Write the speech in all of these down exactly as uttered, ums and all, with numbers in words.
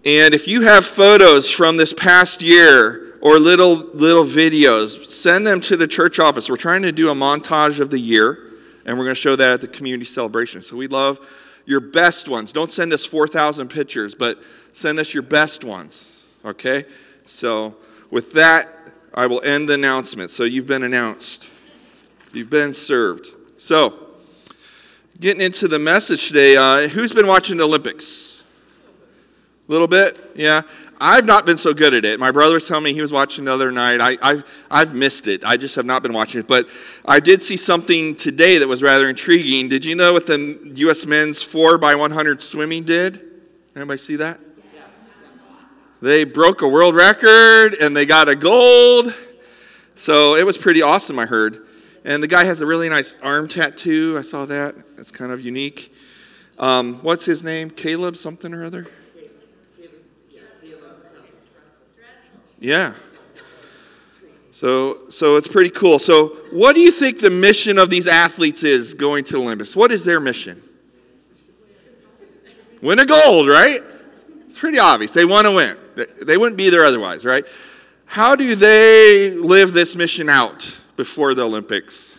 And if you have photos from this past year or little little videos, send them to the church office. We're trying to do a montage of the year, and we're going to show that at the community celebration. So we love your best ones. Don't send us four thousand pictures, but send us your best ones, okay? So with that, I will end the announcement. So you've been announced. You've been served. So, getting into the message today, uh, who's been watching the Olympics? A little bit? Yeah. I've not been so good at it. My brother was telling me he was watching the other night. I, I've, I've missed it. I just have not been watching it. But I did see something today that was rather intriguing. Did you know what the U S men's four by one hundred swimming did? Anybody see that? They broke a world record and they got a gold. So it was pretty awesome, I heard. And the guy has a really nice arm tattoo. I saw that. That's kind of unique. Um, what's his name? Caleb something or other? Yeah. So so it's pretty cool. So what do you think the mission of these athletes is going to Olympus? What is their mission? Win a gold, right? It's pretty obvious. They want to win. They wouldn't be there otherwise, right? How do they live this mission out before the Olympics?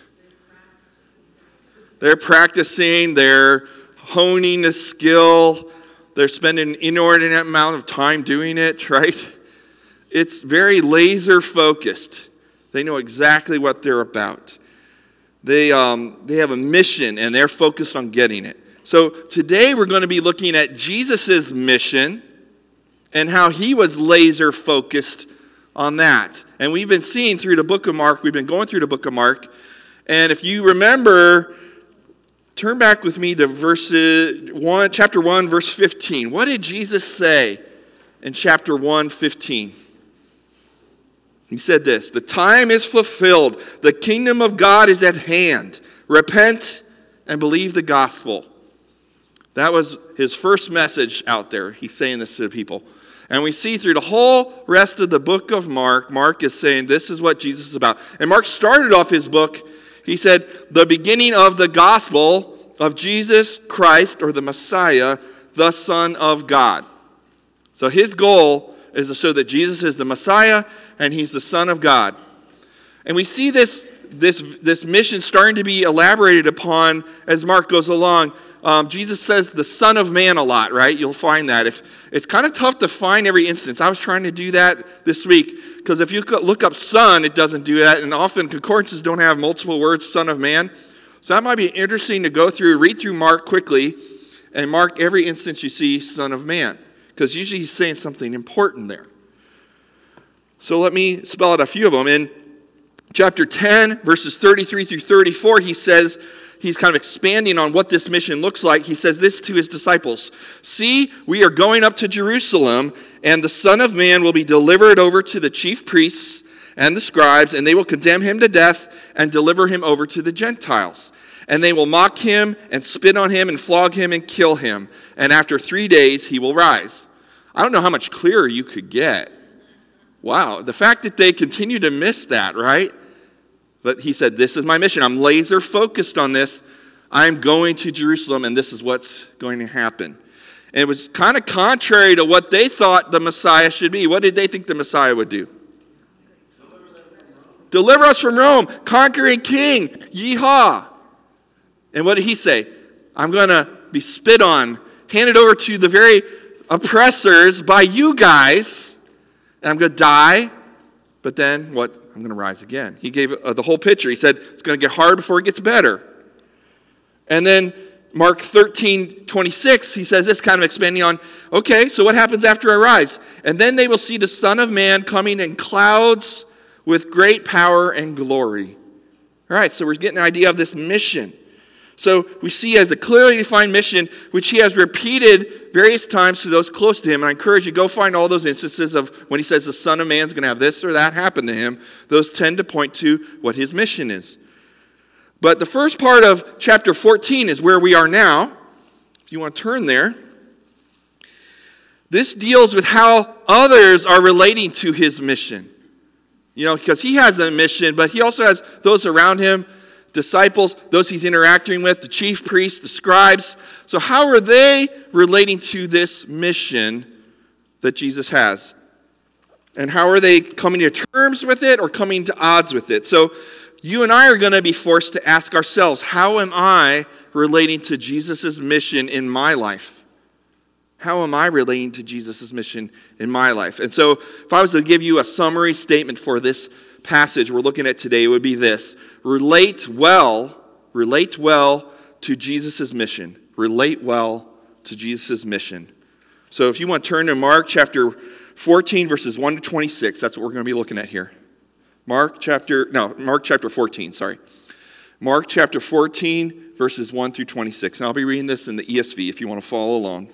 They're practicing, they're honing the skill, they're spending an inordinate amount of time doing it, right? It's very laser focused. They know exactly what they're about. They, um, they have a mission and they're focused on getting it. So today we're going to be looking at Jesus' mission and how he was laser focused on that. And we've been seeing through the book of Mark, we've been going through the book of Mark. And if you remember, turn back with me to verses one, chapter one, verse fifteen. What did Jesus say in chapter one, fifteen? He said this, "The time is fulfilled. The kingdom of God is at hand. Repent and believe the gospel." That was his first message out there. He's saying this to the people. And we see through the whole rest of the book of Mark, Mark is saying this is what Jesus is about. And Mark started off his book, he said, the beginning of the gospel of Jesus Christ, or the Messiah, the Son of God. So his goal is to show that Jesus is the Messiah and he's the Son of God. And we see this, this, this mission starting to be elaborated upon as Mark goes along. Um, Jesus says the Son of Man a lot, right? You'll find that. If it's kind of tough to find every instance. I was trying to do that this week because if you look up Son, it doesn't do that. And often concordances don't have multiple words, Son of Man. So that might be interesting to go through, read through Mark quickly and mark every instance you see Son of Man. Because usually he's saying something important there. So let me spell out a few of them. In chapter ten, verses thirty-three through thirty-four, he says, he's kind of expanding on what this mission looks like. He says this to his disciples, "See, we are going up to Jerusalem, and the Son of Man will be delivered over to the chief priests and the scribes, and they will condemn him to death and deliver him over to the Gentiles. And they will mock him and spit on him and flog him and kill him. And after three days he will rise." I don't know how much clearer you could get. Wow, the fact that they continue to miss that, right? But he said, this is my mission. I'm laser focused on this. I'm going to Jerusalem, and this is what's going to happen. And it was kind of contrary to what they thought the Messiah should be. What did they think the Messiah would do? Deliver us from Rome, conquering king, yeehaw. And what did he say? I'm going to be spit on, handed over to the very oppressors by you guys. And I'm going to die, but then what? I'm going to rise again. He gave uh, the whole picture. He said it's going to get hard before it gets better. And then Mark thirteen twenty-six, he says this, kind of expanding on, okay, so what happens after I rise? "And then they will see the Son of Man coming in clouds with great power and glory." All right, so we're getting an idea of this mission. So we see as a clearly defined mission, which he has repeated various times to those close to him. And I encourage you, go find all those instances of when he says the Son of Man is going to have this or that happen to him. Those tend to point to what his mission is. But the first part of chapter fourteen is where we are now. If you want to turn there. This deals with how others are relating to his mission. You know, because he has a mission, but he also has those around him, disciples, those he's interacting with, the chief priests, the scribes. So how are they relating to this mission that Jesus has. And how are they coming to terms with it or coming to odds with it? So you and I are going to be forced to ask ourselves, how am I relating to Jesus' mission in my life? How am I relating to Jesus' mission in my life? And so if I was to give you a summary statement for this passage we're looking at today, it would be this. Relate well, relate well to Jesus' mission. Relate well to Jesus' mission. So if you want to turn to Mark chapter fourteen, verses one to twenty-six, that's what we're going to be looking at here. Mark chapter, no, Mark chapter fourteen, sorry. Mark chapter fourteen, verses one through twenty-six. And I'll be reading this in the E S V if you want to follow along.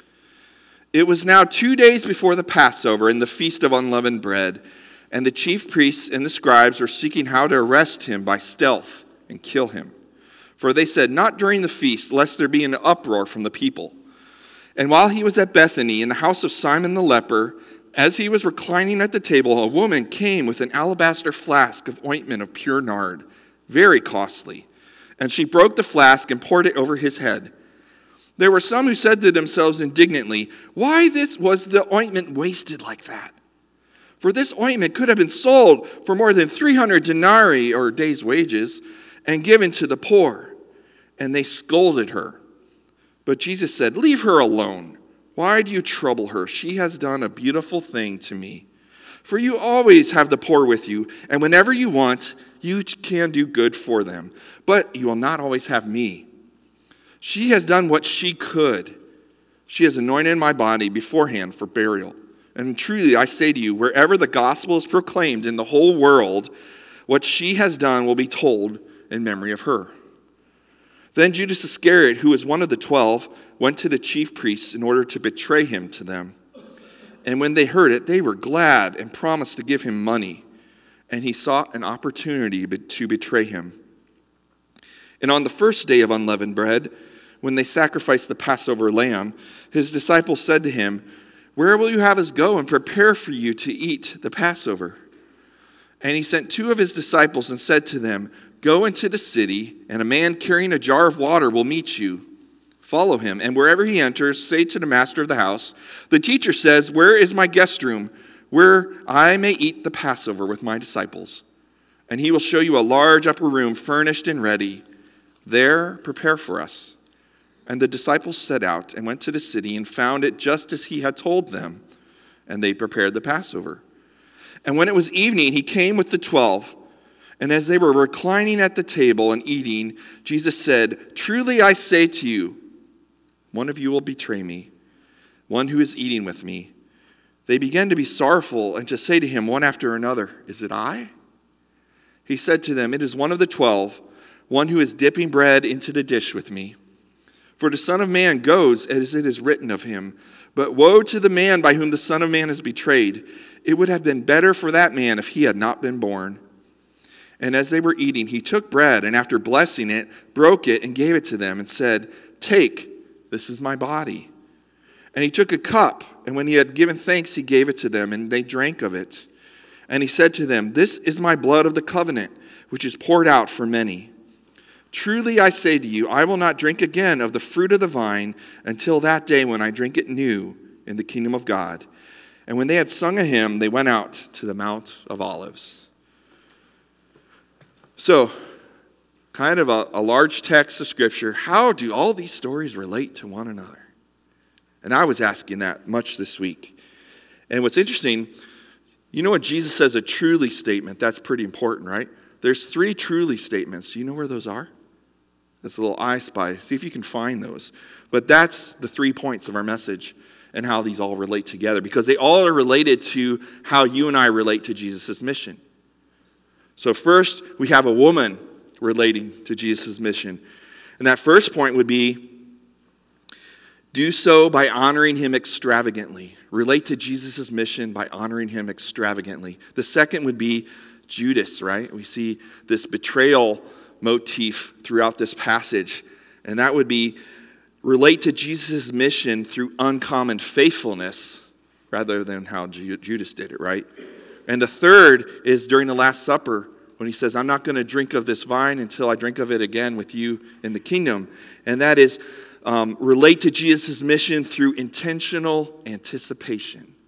It was now two days before the Passover and the Feast of Unleavened Bread, and the chief priests and the scribes were seeking how to arrest him by stealth and kill him. For they said, not during the feast, lest there be an uproar from the people. And while he was at Bethany, in the house of Simon the leper, as he was reclining at the table, a woman came with an alabaster flask of ointment of pure nard, very costly. And she broke the flask and poured it over his head. There were some who said to themselves indignantly, why this was the ointment wasted like that? For this ointment could have been sold for more than three hundred denarii, or days' wages, and given to the poor. And they scolded her. But Jesus said, leave her alone. Why do you trouble her? She has done a beautiful thing to me. For you always have the poor with you, and whenever you want, you can do good for them. But you will not always have me. She has done what she could. She has anointed my body beforehand for burial. And truly, I say to you, wherever the gospel is proclaimed in the whole world, what she has done will be told in memory of her. Then Judas Iscariot, who was one of the twelve, went to the chief priests in order to betray him to them. And when they heard it, they were glad and promised to give him money. And he sought an opportunity to betray him. And on the first day of unleavened bread, when they sacrificed the Passover lamb, his disciples said to him, where will you have us go and prepare for you to eat the Passover? And he sent two of his disciples and said to them, go into the city, and a man carrying a jar of water will meet you. Follow him, and wherever he enters, say to the master of the house, the teacher says, where is my guest room, where I may eat the Passover with my disciples? And he will show you a large upper room furnished and ready. There, prepare for us. And the disciples set out and went to the city and found it just as he had told them. And they prepared the Passover. And when it was evening, he came with the twelve. And as they were reclining at the table and eating, Jesus said, truly I say to you, one of you will betray me, one who is eating with me. They began to be sorrowful and to say to him one after another, is it I? He said to them, it is one of the twelve, one who is dipping bread into the dish with me. For the Son of Man goes as it is written of him. But woe to the man by whom the Son of Man is betrayed. It would have been better for that man if he had not been born. And as they were eating, he took bread, and after blessing it, broke it and gave it to them and said, take, this is my body. And he took a cup, and when he had given thanks, he gave it to them, and they drank of it. And he said to them, this is my blood of the covenant, which is poured out for many. Truly I say to you, I will not drink again of the fruit of the vine until that day when I drink it new in the kingdom of God. And when they had sung a hymn, they went out to the Mount of Olives. So, kind of a, a large text of Scripture. How do all these stories relate to one another? And I was asking that much this week. And what's interesting, you know when Jesus says a truly statement, that's pretty important, right? There's three truly statements. Do you know where those are? That's a little I spy. See if you can find those. But that's the three points of our message and how these all relate together. Because they all are related to how you and I relate to Jesus' mission. So first, we have a woman relating to Jesus' mission. And that first point would be, do so by honoring him extravagantly. Relate to Jesus' mission by honoring him extravagantly. The second would be Judas, right? We see this betrayal motif throughout this passage. And that would be relate to Jesus' mission through uncommon faithfulness rather than how Judas did it, right? And the third is during the Last Supper when he says, I'm not going to drink of this wine until I drink of it again with you in the kingdom. And that is um, relate to Jesus' mission through intentional anticipation.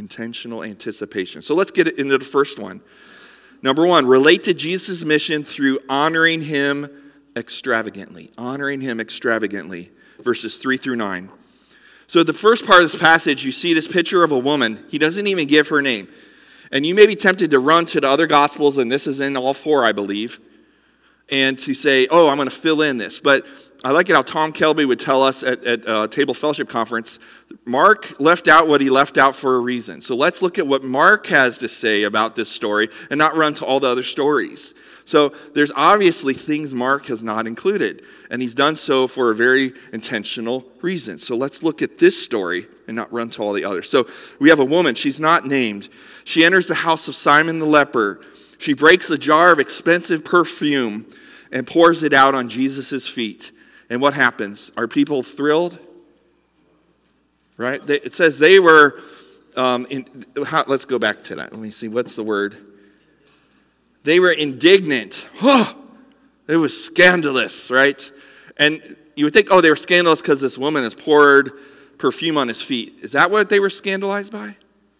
Intentional anticipation. So let's get into the first one. Number one, relate to Jesus' mission through honoring him extravagantly. Honoring him extravagantly. Verses three through nine. So the first part of this passage, you see this picture of a woman. He doesn't even give her name. And you may be tempted to run to the other Gospels, and this is in all four, I believe, and to say, oh, I'm going to fill in this. But I like it how Tom Kelby would tell us at, at uh, Table Fellowship Conference, Mark left out what he left out for a reason. So let's look at what Mark has to say about this story and not run to all the other stories. So there's obviously things Mark has not included, and he's done so for a very intentional reason. So let's look at this story and not run to all the others. So we have a woman, she's not named. She enters the house of Simon the leper. She breaks a jar of expensive perfume and pours it out on Jesus' feet. And what happens? Are people thrilled? Right? They, it says they were, um, in, how, let's go back to that. Let me see, what's the word? They were indignant. Oh, it was scandalous, right? And you would think, oh, they were scandalous because this woman has poured perfume on his feet. Is that what they were scandalized by?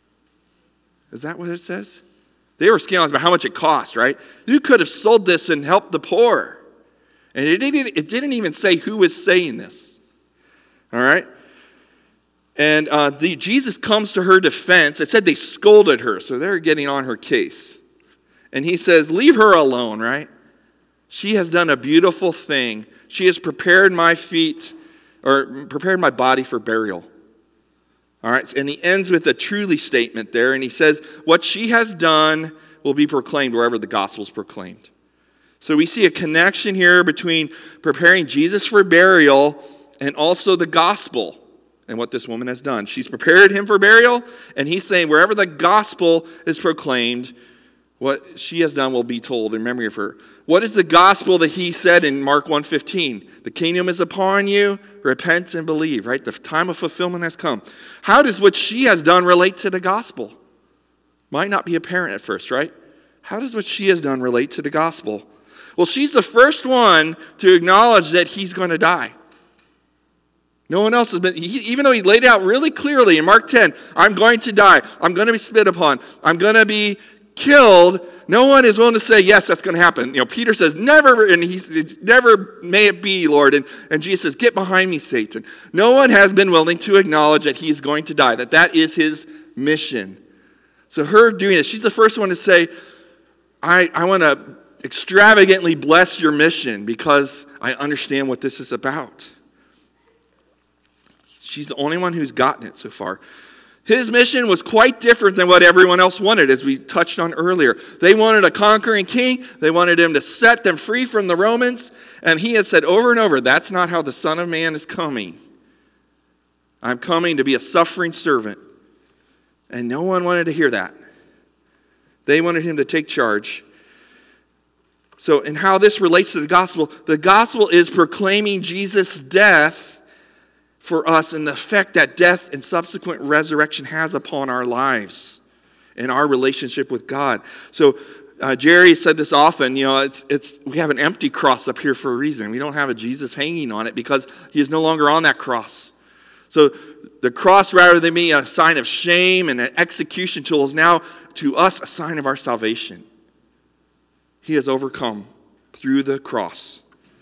Is that what it says? They were scandalized by how much it cost, right? You could have sold this and helped the poor. And it didn't, it didn't even say who was saying this. All right? And uh, the, Jesus comes to her defense. It said they scolded her, so they're getting on her case. And he says, leave her alone, right? She has done a beautiful thing. She has prepared my feet, or prepared my body for burial. All right, and he ends with a truly statement there, and he says, what she has done will be proclaimed wherever the gospel is proclaimed. So we see a connection here between preparing Jesus for burial and also the gospel and what this woman has done. She's prepared him for burial, and he's saying wherever the gospel is proclaimed, what she has done will be told in memory of her. What is the gospel that he said in Mark one fifteen? The kingdom is upon you, repent and believe, right? The time of fulfillment has come. How does what she has done relate to the gospel? Might not be apparent at first, right? How does what she has done relate to the gospel? Well, she's the first one to acknowledge that he's going to die. No one else has been, he, even though he laid out really clearly in Mark ten, I'm going to die, I'm going to be spit upon, I'm going to be killed, no one is willing to say, yes, that's going to happen. You know, Peter says, never, and he's, never may it be, Lord. And, and Jesus says, get behind me, Satan. No one has been willing to acknowledge that he's going to die, that that is his mission. So her doing it, she's the first one to say, I, I want to extravagantly bless your mission because I understand what this is about. She's the only one who's gotten it so far. His mission was quite different than what everyone else wanted, as we touched on earlier. They wanted a conquering king. They wanted him to set them free from the Romans. And he had said over and over, that's not how the Son of Man is coming. I'm coming to be a suffering servant. And no one wanted to hear that. They wanted him to take charge. So, and how this relates to the gospel, the gospel is proclaiming Jesus' death for us and the effect that death and subsequent resurrection has upon our lives and our relationship with God. So uh, Jerry said this often, you know, it's it's we have an empty cross up here for a reason. We don't have a Jesus hanging on it because he is no longer on that cross. So the cross, rather than being a sign of shame and an execution tool, is now to us a sign of our salvation. He has overcome through the cross.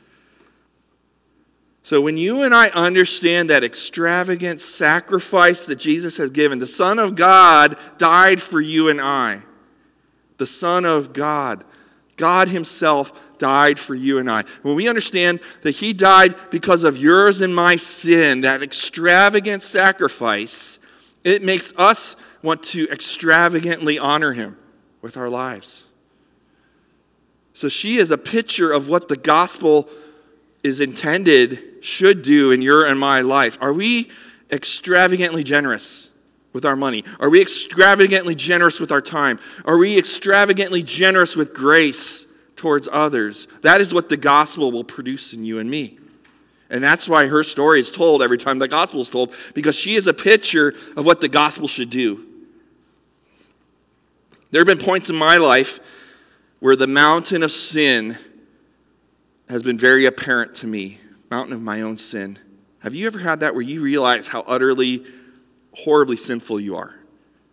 So when you and I understand that extravagant sacrifice that Jesus has given, the Son of God died for you and I. The Son of God, God himself died for you and I. When we understand that he died because of yours and my sin, that extravagant sacrifice, it makes us want to extravagantly honor him with our lives. So she is a picture of what the gospel is intended, should do in your and my life. Are we extravagantly generous with our money? Are we extravagantly generous with our time? Are we extravagantly generous with grace towards others? That is what the gospel will produce in you and me. And that's why her story is told every time the gospel is told, because she is a picture of what the gospel should do. There have been points in my life where the mountain of sin has been very apparent to me. Mountain of my own sin. Have you ever had that where you realize how utterly, horribly sinful you are?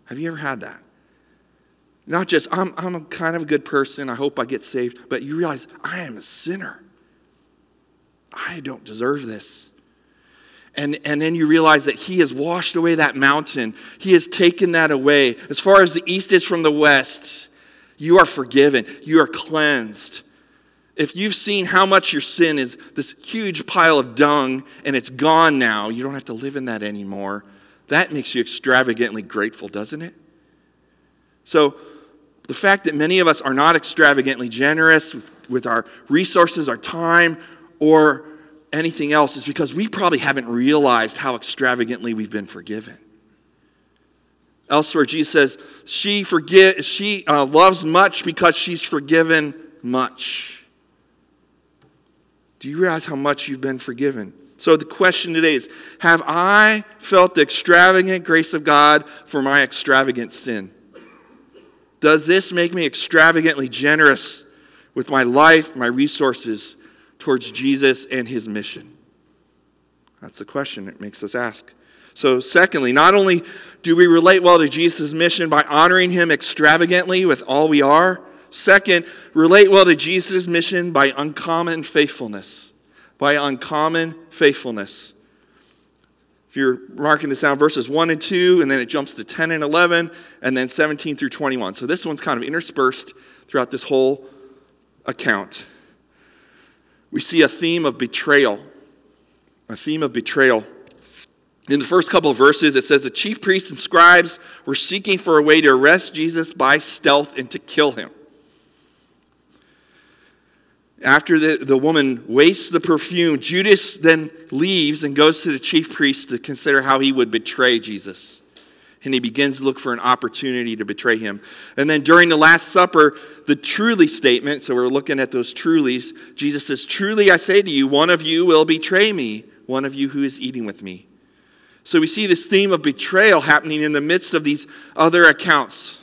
Have you ever had that? Not just, I'm, I'm a kind of a good person, I hope I get saved, but you realize, I am a sinner. I don't deserve this. And, and then you realize that he has washed away that mountain. He has taken that away. As far as the east is from the west, you are forgiven. You are cleansed. If you've seen how much your sin is this huge pile of dung and it's gone now, you don't have to live in that anymore. That makes you extravagantly grateful, doesn't it? So the fact that many of us are not extravagantly generous with, with our resources, our time, or anything else is because we probably haven't realized how extravagantly we've been forgiven. Elsewhere, Jesus says, she forget, she uh, loves much because she's forgiven much. Do you realize how much you've been forgiven? So the question today is, have I felt the extravagant grace of God for my extravagant sin? Does this make me extravagantly generous with my life, my resources towards Jesus and his mission? That's the question it makes us ask. So secondly, not only do we relate well to Jesus' mission by honoring him extravagantly with all we are, second, relate well to Jesus' mission by uncommon faithfulness. By uncommon faithfulness. If you're marking this down, verses one and two, and then it jumps to ten and eleven, and then seventeen through twenty-one. So this one's kind of interspersed throughout this whole account. We see a theme of betrayal. A theme of betrayal. In the first couple of verses, it says the chief priests and scribes were seeking for a way to arrest Jesus by stealth and to kill him. After the, the woman wastes the perfume, Judas then leaves and goes to the chief priests to consider how he would betray Jesus. And he begins to look for an opportunity to betray him. And then during the Last Supper, the truly statement, so we're looking at those trulies, Jesus says, truly I say to you, one of you will betray me, one of you who is eating with me. So we see this theme of betrayal happening in the midst of these other accounts.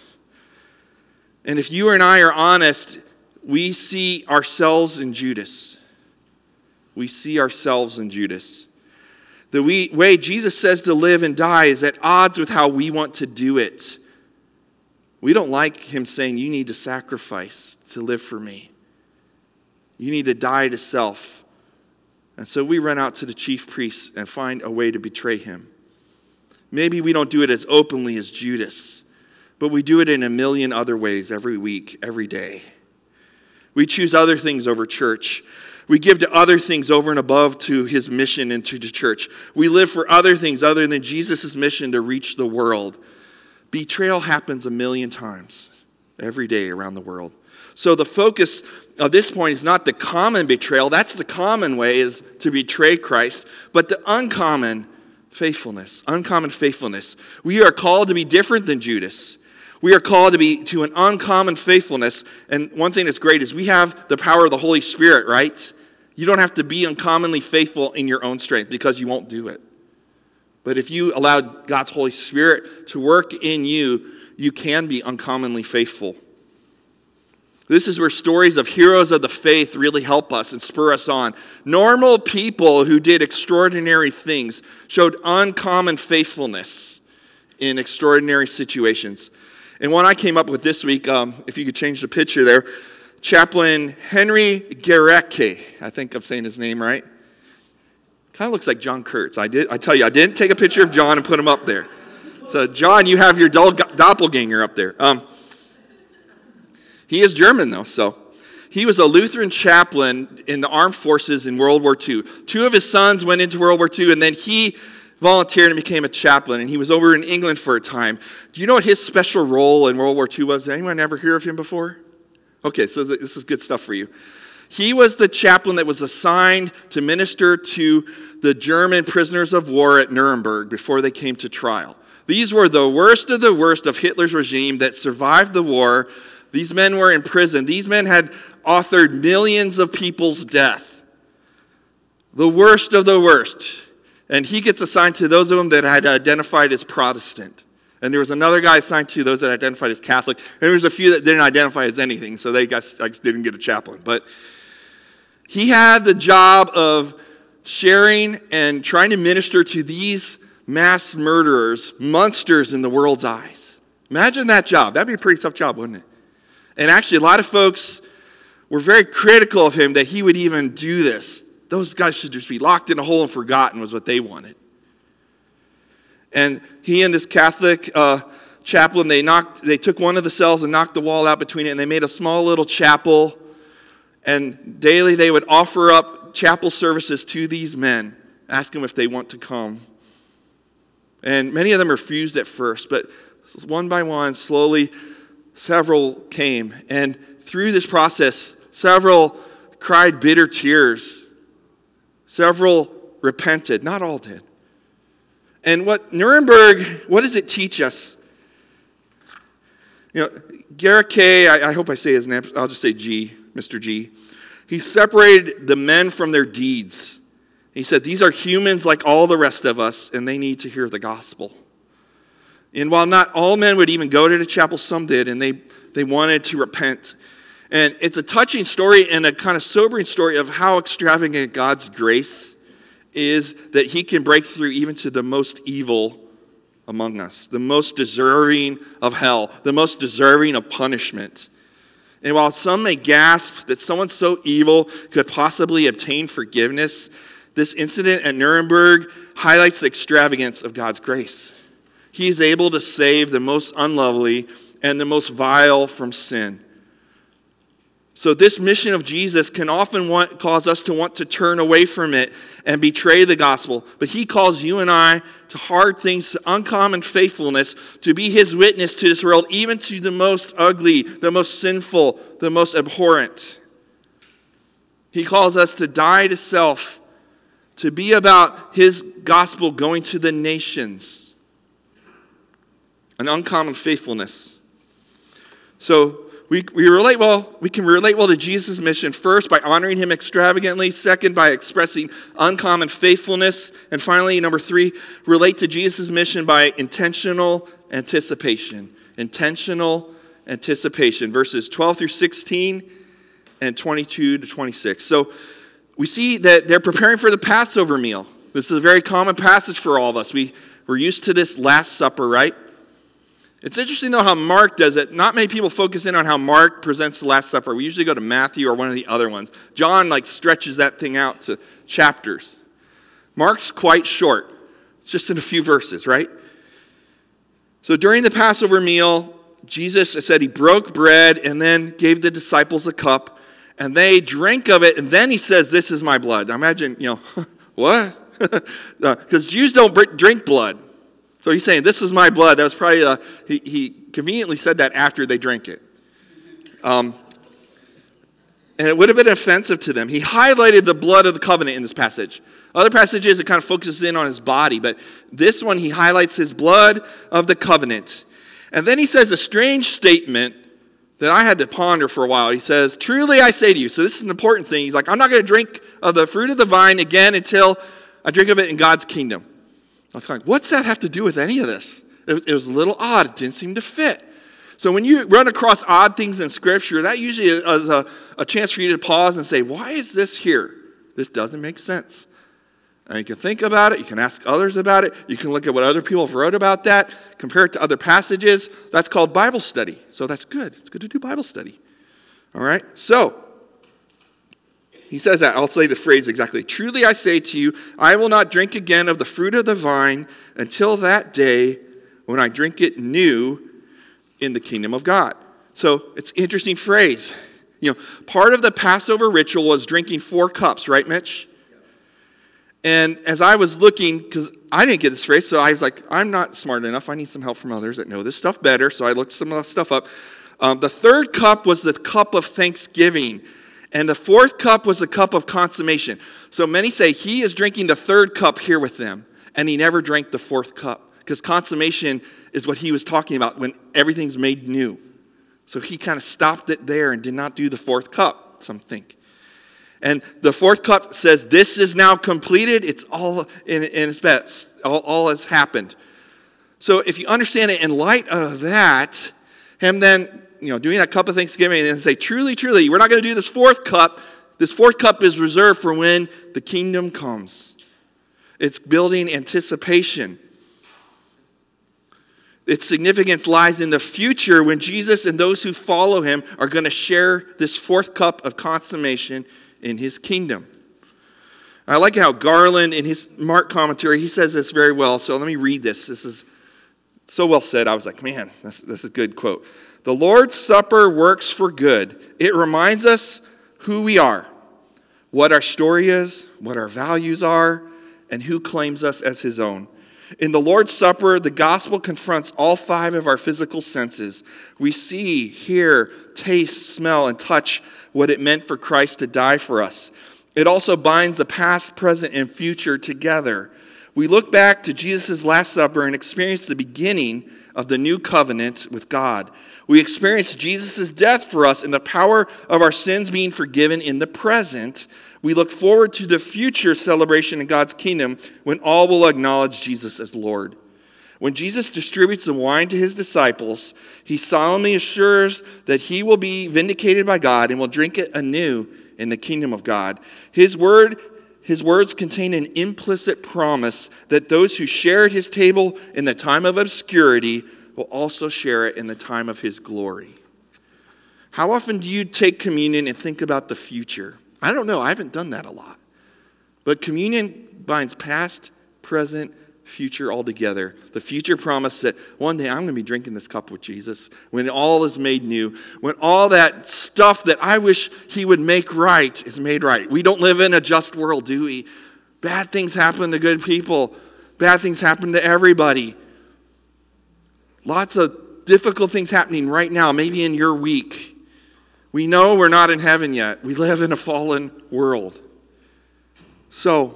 And if you and I are honest, we see ourselves in Judas. We see ourselves in Judas. The way Jesus says to live and die is at odds with how we want to do it. We don't like him saying, you need to sacrifice to live for me. You need to die to self. And so we run out to the chief priests and find a way to betray him. Maybe we don't do it as openly as Judas, but we do it in a million other ways every week, every day. We choose other things over church. We give to other things over and above to his mission and to the church. We live for other things other than Jesus' mission to reach the world. Betrayal happens a million times every day around the world. So the focus of this point is not the common betrayal. That's the common way, is to betray Christ. But the uncommon faithfulness. Uncommon faithfulness. We are called to be different than Judas. We are called to be to an uncommon faithfulness. And one thing that's great is we have the power of the Holy Spirit, right? You don't have to be uncommonly faithful in your own strength because you won't do it. But if you allow God's Holy Spirit to work in you, you can be uncommonly faithful. This is where stories of heroes of the faith really help us and spur us on. Normal people who did extraordinary things showed uncommon faithfulness in extraordinary situations. And one I came up with this week, um, if you could change the picture there, Chaplain Henry Gerecke. I think I'm saying his name right. Kind of looks like John Kurtz. I did. I tell you, I didn't take a picture of John and put him up there. So, John, you have your doppelganger up there. Um, he is German, though, so. He was a Lutheran chaplain in the armed forces in World War Two. Two of his sons went into World War Two, and then he volunteered and became a chaplain, and he was over in England for a time. Do you know what his special role in World War Two was? Did anyone ever hear of him before? Okay, so this is good stuff for you. He was the chaplain that was assigned to minister to the German prisoners of war at Nuremberg before they came to trial. These were the worst of the worst of Hitler's regime that survived the war. These men were in prison. These men had authored millions of people's death. The worst of the worst. And he gets assigned to those of them that had identified as Protestant. And there was another guy assigned to those that identified as Catholic. And there was a few that didn't identify as anything, so they guys didn't get a chaplain. But he had the job of sharing and trying to minister to these mass murderers, monsters in the world's eyes. Imagine that job. That'd be a pretty tough job, wouldn't it? And actually, a lot of folks were very critical of him that he would even do this. Those guys should just be locked in a hole and forgotten was what they wanted. And he and this Catholic uh, chaplain, they knocked, they took one of the cells and knocked the wall out between it, and they made a small little chapel. And daily they would offer up chapel services to these men, ask them if they want to come. And many of them refused at first, but one by one, slowly, several came. And through this process, several cried bitter tears. Several repented. Not all did. And what Nuremberg, what does it teach us? You know, Garrick, I, I hope I say his name, I'll just say G, Mister G. He separated the men from their deeds. He said, these are humans like all the rest of us, and they need to hear the gospel. And while not all men would even go to the chapel, some did, and they, they wanted to repent. And it's a touching story and a kind of sobering story of how extravagant God's grace is, that he can break through even to the most evil among us, the most deserving of hell, the most deserving of punishment. And while some may gasp that someone so evil could possibly obtain forgiveness, this incident at Nuremberg highlights the extravagance of God's grace. He is able to save the most unlovely and the most vile from sin. So this mission of Jesus can often want, cause us to want to turn away from it and betray the gospel. But he calls you and I to hard things, to uncommon faithfulness, to be his witness to this world, even to the most ugly, the most sinful, the most abhorrent. He calls us to die to self, to be about his gospel going to the nations. An uncommon faithfulness. So we, we relate well, we can relate well to Jesus' mission, first by honoring him extravagantly, second by expressing uncommon faithfulness, and finally, number three, relate to Jesus' mission by intentional anticipation. Intentional anticipation. Verses twelve through sixteen and twenty-two to twenty-six. So we see that they're preparing for the Passover meal. This is a very common passage for all of us. We, we're used to this Last Supper, right? It's interesting, though, how Mark does it. Not many people focus in on how Mark presents the Last Supper. We usually go to Matthew or one of the other ones. John, like, stretches that thing out to chapters. Mark's quite short. It's just in a few verses, right? So during the Passover meal, Jesus said he broke bread and then gave the disciples a cup, and they drank of it, and then he says, this is my blood. Now imagine, you know, what? Because uh, Jews don't drink blood. So he's saying, this was my blood. That was probably, uh, he, he conveniently said that after they drank it. Um, and it would have been offensive to them. He highlighted the blood of the covenant in this passage. Other passages, it kind of focuses in on his body. But this one, he highlights his blood of the covenant. And then he says a strange statement that I had to ponder for a while. He says, truly I say to you. So this is an important thing. He's like, I'm not going to drink of the fruit of the vine again until I drink of it in God's kingdom. I was kind of like, what's that have to do with any of this? It was, it was a little odd. It didn't seem to fit. So when you run across odd things in Scripture, that usually is a, a chance for you to pause and say, why is this here? This doesn't make sense. And you can think about it. You can ask others about it. You can look at what other people have wrote about that, compare it to other passages. That's called Bible study. So that's good. It's good to do Bible study. All right? So he says that. I'll say the phrase exactly. Truly I say to you, I will not drink again of the fruit of the vine until that day when I drink it new in the kingdom of God. So it's an interesting phrase. You know, part of the Passover ritual was drinking four cups, right, Mitch? And as I was looking, because I didn't get this phrase, so I was like, I'm not smart enough. I need some help from others that know this stuff better. So I looked some of the stuff up. Um, the third cup was the cup of thanksgiving. And the fourth cup was the cup of consummation. So many say he is drinking the third cup here with them, and he never drank the fourth cup. Because consummation is what he was talking about when everything's made new. So he kind of stopped it there and did not do the fourth cup, some think. And the fourth cup says, this is now completed. It's all in, in its best. All, all has happened. So if you understand it in light of that, him then, you know, doing that cup of Thanksgiving and say, truly, truly, we're not going to do this fourth cup. This fourth cup is reserved for when the kingdom comes. It's building anticipation. Its significance lies in the future when Jesus and those who follow him are going to share this fourth cup of consummation in his kingdom. I like how Garland, in his Mark commentary, he says this very well. So let me read this. This is so well said. I was like, man, this, this is a good quote. The Lord's Supper works for good. It reminds us who we are, what our story is, what our values are, and who claims us as his own. In the Lord's Supper, the gospel confronts all five of our physical senses. We see, hear, taste, smell, and touch what it meant for Christ to die for us. It also binds the past, present, and future together. We look back to Jesus' Last Supper and experience the beginning of the new covenant with God. We experience Jesus' death for us and the power of our sins being forgiven in the present. We look forward to the future celebration in God's kingdom when all will acknowledge Jesus as Lord. When Jesus distributes the wine to his disciples, he solemnly assures that he will be vindicated by God and will drink it anew in the kingdom of God. His word, his words contain an implicit promise that those who share at his table in the time of obscurity will also share it in the time of his glory. How often do you take communion and think about the future? I don't know. I haven't done that a lot. But communion binds past, present, future all together. The future promise that one day I'm going to be drinking this cup with Jesus when all is made new, when all that stuff that I wish he would make right is made right. We don't live in a just world, do we? Bad things happen to good people. Bad things happen to everybody. Lots of difficult things happening right now, maybe in your week. We know we're not in heaven yet. We live in a fallen world. So,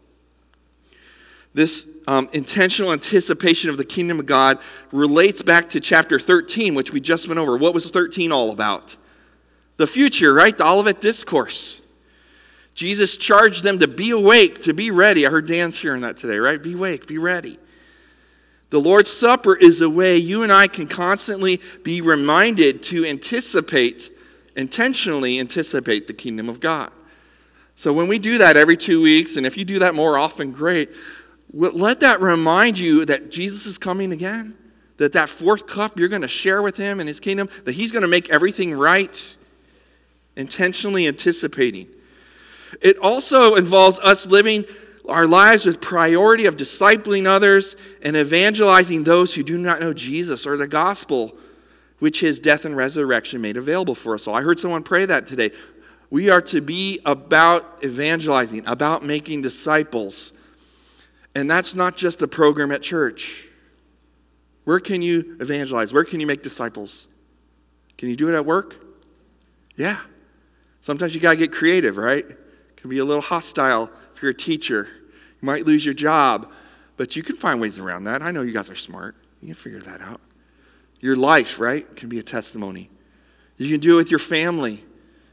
this um, intentional anticipation of the kingdom of God relates back to chapter thirteen, which we just went over. What was thirteen all about? The future, right? The Olivet Discourse. Jesus charged them to be awake, to be ready. I heard Dan sharing that today, right? Be awake, be ready. The Lord's Supper is a way you and I can constantly be reminded to anticipate, intentionally anticipate the kingdom of God. So when we do that every two weeks, and if you do that more often, great. Let that remind you that Jesus is coming again. That that fourth cup you're going to share with him in his kingdom. That he's going to make everything right. Intentionally anticipating. It also involves us living our lives with priority of discipling others and evangelizing those who do not know Jesus or the gospel, which his death and resurrection made available for us all. I heard someone pray that today. We are to be about evangelizing, about making disciples. And that's not just a program at church. Where can you evangelize? Where can you make disciples? Can you do it at work? Yeah. Sometimes you got to get creative, right? It can be a little hostile if you're a teacher. You might lose your job, but you can find ways around that. I know you guys are smart. You can figure that out. Your life, right, can be a testimony. You can do it with your family.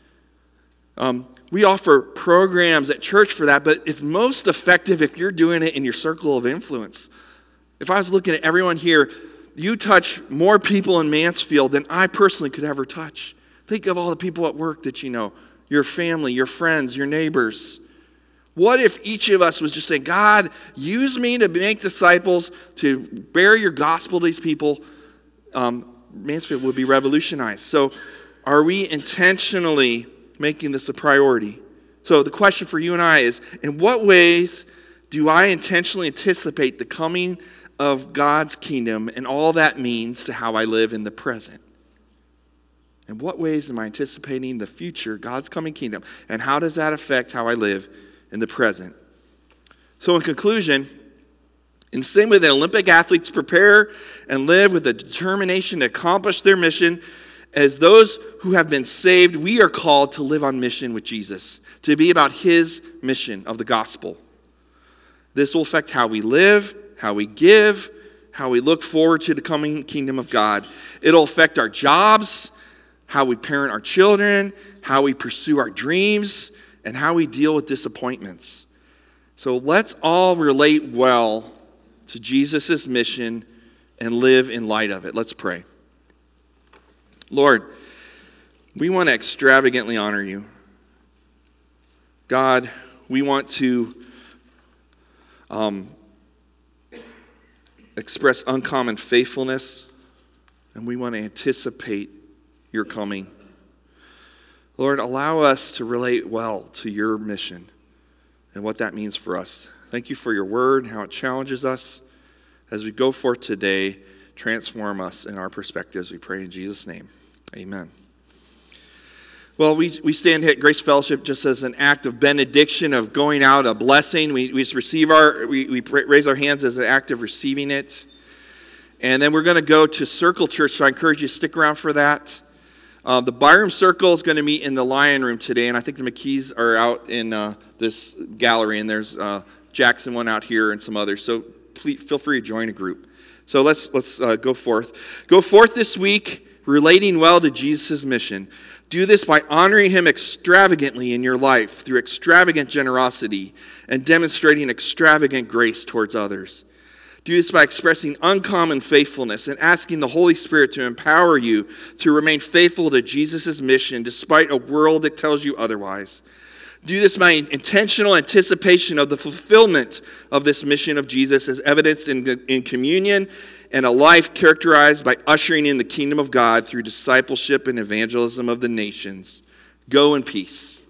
Um, we offer programs at church for that, but it's most effective if you're doing it in your circle of influence. If I was looking at everyone here, you touch more people in Mansfield than I personally could ever touch. Think of all the people at work that you know, your family, your friends, your neighbors. What if each of us was just saying, God, use me to make disciples, to bear your gospel to these people? Um, Mansfield would be revolutionized. So are we intentionally making this a priority? So the question for you and I is, in what ways do I intentionally anticipate the coming of God's kingdom and all that means to how I live in the present? In what ways am I anticipating the future, God's coming kingdom, and how does that affect how I live in the present? So in conclusion, in the same way that Olympic athletes prepare and live with a determination to accomplish their mission, as those who have been saved, we are called to live on mission with Jesus, to be about his mission of the gospel. This will affect how we live, how we give, how we look forward to the coming kingdom of God. It'll affect our jobs, how we parent our children, how we pursue our dreams, and how we deal with disappointments. So let's all relate well to Jesus' mission and live in light of it. Let's pray. Lord, we want to extravagantly honor you. God, we want to um, express uncommon faithfulness, and we want to anticipate your coming. Lord, allow us to relate well to your mission and what that means for us. Thank you for your word and how it challenges us. As we go forth today, transform us in our perspectives, we pray in Jesus' name. Amen. Well, we, we stand here at Grace Fellowship just as an act of benediction, of going out, a blessing. We, we receive our, we, we raise our hands as an act of receiving it. And then we're going to go to Circle Church, so I encourage you to stick around for that. Uh, the Byram Circle is going to meet in the Lion Room today, and I think the McKees are out in uh, this gallery, and there's uh, Jackson one out here and some others. So please feel free to join a group. So let's let's uh, go forth. Go forth this week, relating well to Jesus' mission. Do this by honoring him extravagantly in your life through extravagant generosity and demonstrating extravagant grace towards others. Do this by expressing uncommon faithfulness and asking the Holy Spirit to empower you to remain faithful to Jesus' mission despite a world that tells you otherwise. Do this by intentional anticipation of the fulfillment of this mission of Jesus as evidenced in, in communion and a life characterized by ushering in the kingdom of God through discipleship and evangelism of the nations. Go in peace.